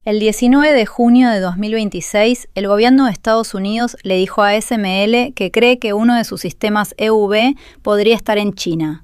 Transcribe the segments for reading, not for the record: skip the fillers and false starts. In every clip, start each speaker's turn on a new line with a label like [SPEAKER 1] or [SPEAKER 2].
[SPEAKER 1] El 19 de junio de 2026, el gobierno de Estados Unidos le dijo a ASML que cree que uno de sus sistemas EUV podría estar en China.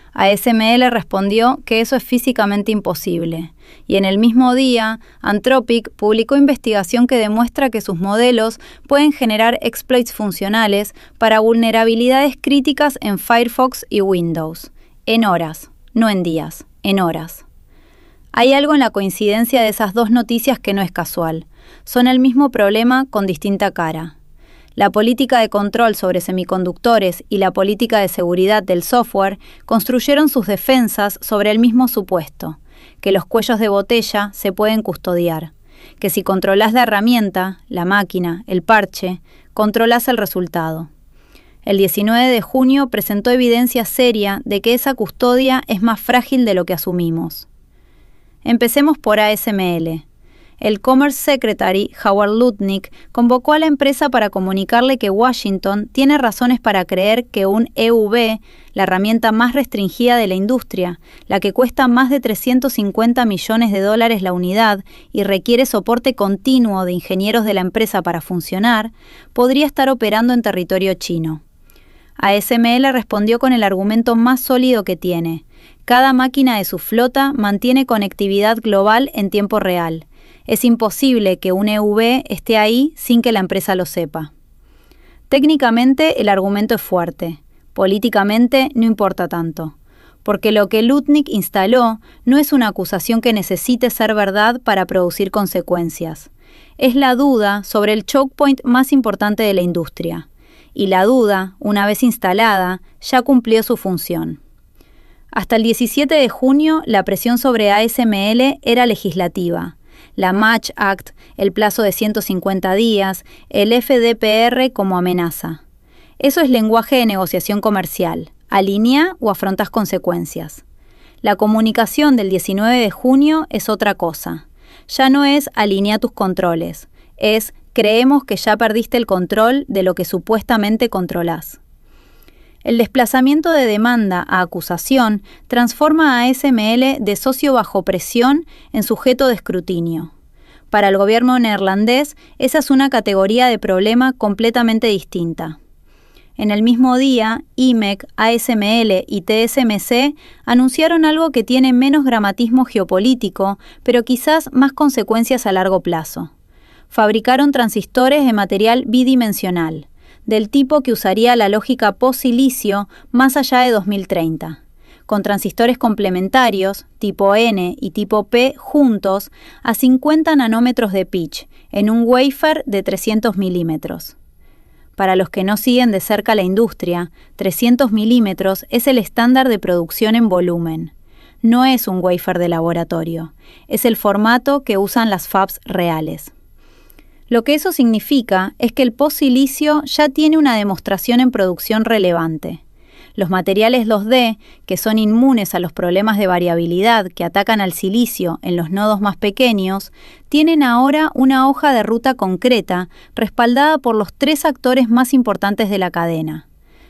[SPEAKER 1] ASML respondió que eso es físicamente imposible, y en el mismo día, Anthropic publicó investigación que demuestra que sus modelos pueden generar exploits funcionales para vulnerabilidades críticas en Firefox y Windows, en horas, no en días, en horas. Hay algo en la coincidencia de esas dos noticias que no es casual. Son el mismo problema con distinta cara. La política de control sobre semiconductores y la política de seguridad del software construyeron sus defensas sobre el mismo supuesto, que los cuellos de botella se pueden custodiar, que si controlás la herramienta, la máquina, el parche, controlás el resultado. El 19 de junio presentó evidencia seria de que esa custodia es más frágil de lo que asumimos. Empecemos por ASML. El Commerce Secretary, Howard Lutnick, convocó a la empresa para comunicarle que Washington tiene razones para creer que un EUV, la herramienta más restringida de la industria, la que cuesta más de $350 millones la unidad y requiere soporte continuo de ingenieros de la empresa para funcionar, podría estar operando en territorio chino. ASML respondió con el argumento más sólido que tiene. Cada máquina de su flota mantiene conectividad global en tiempo real. Es imposible que un EUV esté ahí sin que la empresa lo sepa. Técnicamente el argumento es fuerte. Políticamente no importa tanto. Porque lo que Lutnick instaló no es una acusación que necesite ser verdad para producir consecuencias. Es la duda sobre el choke point más importante de la industria. Y la duda, una vez instalada, ya cumplió su función. Hasta el 17 de junio, la presión sobre ASML era legislativa. La Match Act, el plazo de 150 días, el FDPR como amenaza. Eso es lenguaje de negociación comercial. Alinea o afrontas consecuencias. La comunicación del 19 de junio es otra cosa. Ya no es alinea tus controles. Es creemos que ya perdiste el control de lo que supuestamente controlás. El desplazamiento de demanda a acusación transforma a ASML de socio bajo presión en sujeto de escrutinio. Para el gobierno neerlandés, esa es una categoría de problema completamente distinta. En el mismo día, IMEC, ASML y TSMC anunciaron algo que tiene menos gramatismo geopolítico, pero quizás más consecuencias a largo plazo. Fabricaron transistores de material bidimensional, del tipo que usaría la lógica post-silicio más allá de 2030, con transistores complementarios, tipo N y tipo P, juntos a 50 nanómetros de pitch, en un wafer de 300 milímetros. Para los que no siguen de cerca la industria, 300 milímetros es el estándar de producción en volumen. No es un wafer de laboratorio, es el formato que usan las fabs reales. Lo que eso significa es que el post-silicio ya tiene una demostración en producción relevante. Los materiales 2D, que son inmunes a los problemas de variabilidad que atacan al silicio en los nodos más pequeños, tienen ahora una hoja de ruta concreta respaldada por los 3 actores más importantes de la cadena.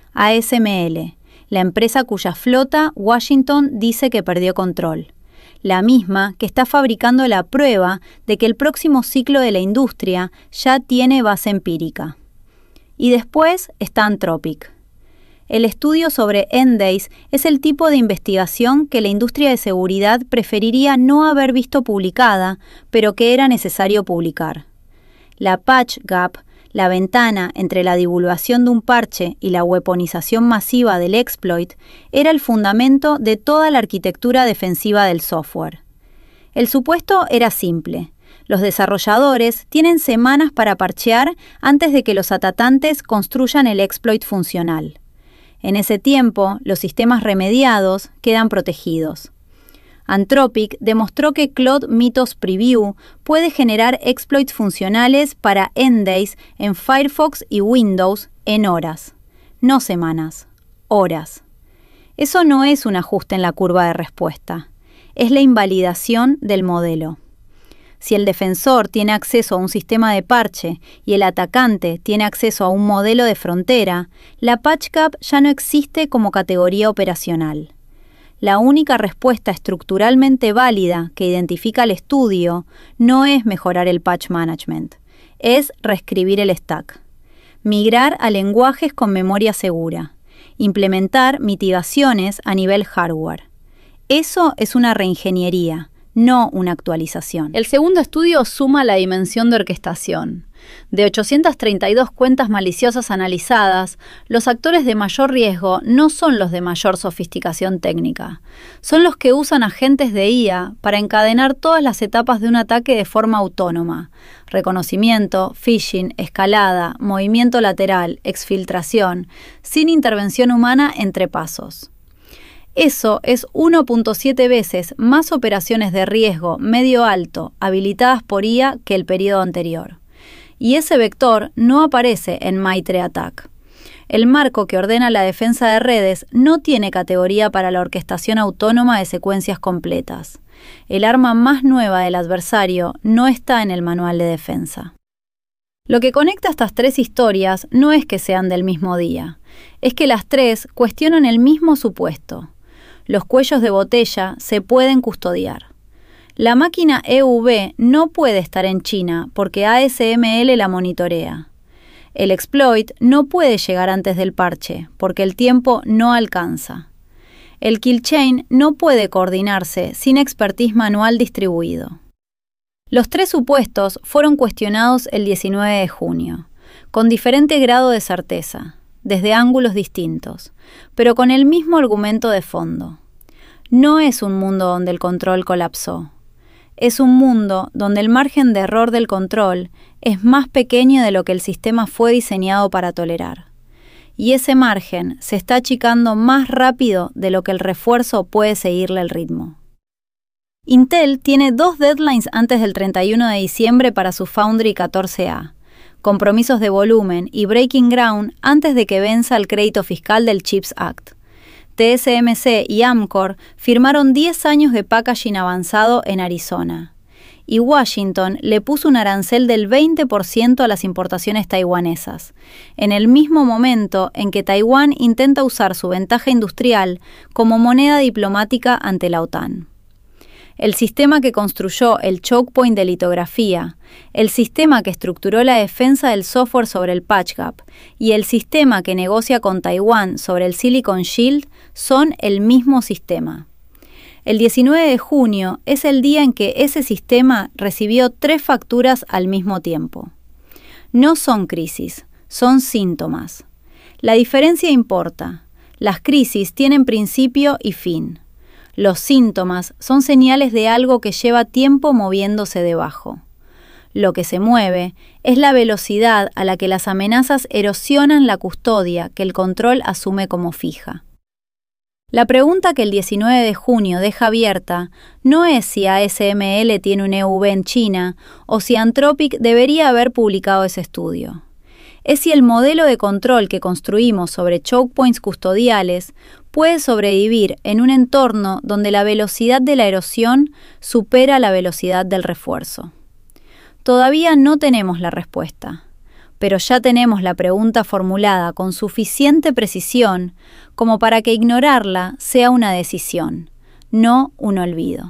[SPEAKER 1] ASML, la empresa cuya flota Washington dice que perdió control. La misma que está fabricando la prueba de que el próximo ciclo de la industria ya tiene base empírica. Y después está Anthropic. El estudio sobre Endace es el tipo de investigación que la industria de seguridad preferiría no haber visto publicada, pero que era necesario publicar. La patch gap, la ventana entre la divulgación de un parche y la weaponización masiva del exploit, era el fundamento de toda la arquitectura defensiva del software. El supuesto era simple. Los desarrolladores tienen semanas para parchear antes de que los atacantes construyan el exploit funcional. En ese tiempo, los sistemas remediados quedan protegidos. Anthropic demostró que Cloud Mythos Preview puede generar exploits funcionales para Endace en Firefox y Windows en horas, no semanas, horas. Eso no es un ajuste en la curva de respuesta, es la invalidación del modelo. Si el defensor tiene acceso a un sistema de parche y el atacante tiene acceso a un modelo de frontera, la patch gap ya no existe como categoría operacional. la única respuesta estructuralmente válida que identifica el estudio no es mejorar el patch management, es reescribir el stack. Migrar a lenguajes con memoria segura. Implementar mitigaciones a nivel hardware. Eso es una reingeniería, no una actualización. El segundo estudio suma la dimensión de orquestación. De 832 cuentas maliciosas analizadas, los actores de mayor riesgo no son los de mayor sofisticación técnica. Son los que usan agentes de IA para encadenar todas las etapas de un ataque de forma autónoma. Reconocimiento, phishing, escalada, movimiento lateral, exfiltración, sin intervención humana entre pasos. Eso es 1.7 veces más operaciones de riesgo medio-alto habilitadas por IA que el periodo anterior. Y ese vector no aparece en Maitre Attack. El marco que ordena la defensa de redes no tiene categoría para la orquestación autónoma de secuencias completas. El arma más nueva del adversario no está en el manual de defensa. Lo que conecta estas tres historias no es que sean del mismo día, es que las tres cuestionan el mismo supuesto. Los cuellos de botella se pueden custodiar. La máquina EUV no puede estar en China porque ASML la monitorea. El exploit no puede llegar antes del parche porque el tiempo no alcanza. El kill chain no puede coordinarse sin expertise manual distribuido. Los tres supuestos fueron cuestionados el 19 de junio, con diferente grado de certeza, desde ángulos distintos, pero con el mismo argumento de fondo. No es un mundo donde el control colapsó. Es un mundo donde el margen de error del control es más pequeño de lo que el sistema fue diseñado para tolerar. Y ese margen se está achicando más rápido de lo que el refuerzo puede seguirle el ritmo. Intel tiene 2 deadlines antes del 31 de diciembre para su Foundry 14A, compromisos de volumen y breaking ground antes de que venza el crédito fiscal del CHIPS Act. TSMC y Amkor firmaron 10 años de packaging avanzado en Arizona. Y Washington le puso un arancel del 20% a las importaciones taiwanesas, en el mismo momento en que Taiwán intenta usar su ventaja industrial como moneda diplomática ante la OTAN. El sistema que construyó el choke point de litografía, el sistema que estructuró la defensa del software sobre el patch gap y el sistema que negocia con Taiwán sobre el Silicon Shield son el mismo sistema. El 19 de junio es el día en que ese sistema recibió 3 facturas al mismo tiempo. No son crisis, son síntomas. La diferencia importa. Las crisis tienen principio y fin. Los síntomas son señales de algo que lleva tiempo moviéndose debajo. Lo que se mueve es la velocidad a la que las amenazas erosionan la custodia que el control asume como fija. La pregunta que el 19 de junio deja abierta no es si ASML tiene un EUV en China o si Anthropic debería haber publicado ese estudio. Es si el modelo de control que construimos sobre choke points custodiales puede sobrevivir en un entorno donde la velocidad de la erosión supera la velocidad del refuerzo. Todavía no tenemos la respuesta, pero ya tenemos la pregunta formulada con suficiente precisión como para que ignorarla sea una decisión, no un olvido.